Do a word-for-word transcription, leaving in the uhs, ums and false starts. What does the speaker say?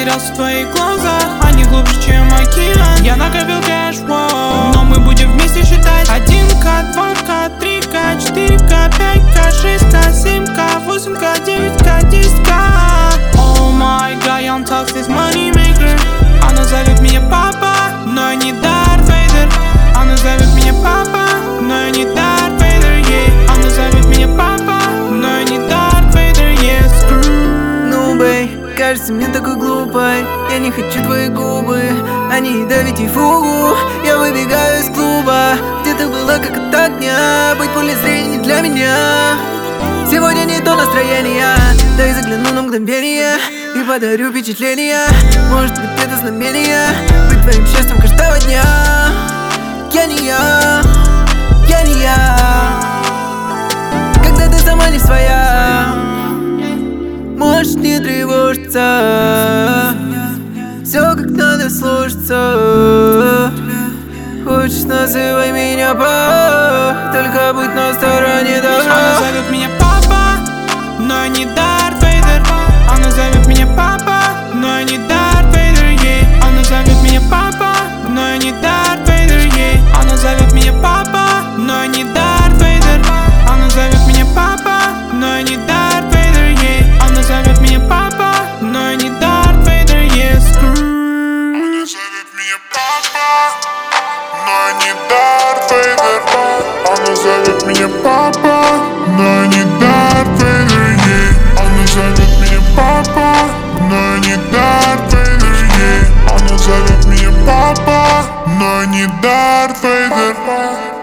потерялся в твоих глазах, они глубже, чем океан. Я накопил кэш, воу, но мы будем вместе считать. Один ка, два ка, три ка, четыре ка, пять ка, шесть ка, семь ка, восемь ка, девять ка, десять ка. Oh my god, Young Talks is money maker. Она зовет меня папа, но не Дарт Вейдер. Она зовет меня папа, но не Дарт Вейдер, yeah. Она зовет меня папа, но не Дарт Вейдер, yeah. Ну, бэй, кажется мне такой глупой. Я не хочу твои губы, они давят и фугу. Я выбегаю из клуба, где ты была как от огня. Быть в поле зрения не для меня. Сегодня не то настроение, дай загляну на мгновение и подарю впечатление. Может быть это знамение, быть твоим счастьем каждого дня. Я не я, я не я, когда ты сама не своя. Можешь не тревожиться, все как надо слушаться. Хочешь, называй меня папа, только будь на стороне добра. Она зовет меня папа, но не Дарт Вейдер. Она зовет меня папа, но не Дарт Вейдер, yeah. Она зовет меня папа, но не Дарт Вейдер, yeah. Она зовет меня папа, но не Дарт Вейдер. Она зовет меня папа, но не Дарт Вейдер, yeah. Она зовет меня папа, но не Дарт Вейдер, yeah. Она зовет меня папа, но не Дарт Вейдер. Она зовет меня папа, но не Дарт Вейдер, yeah. Она зовет меня папа, но не Дарт Вейдер, yeah. Она зовет меня папа, но не Дарт Вейдер.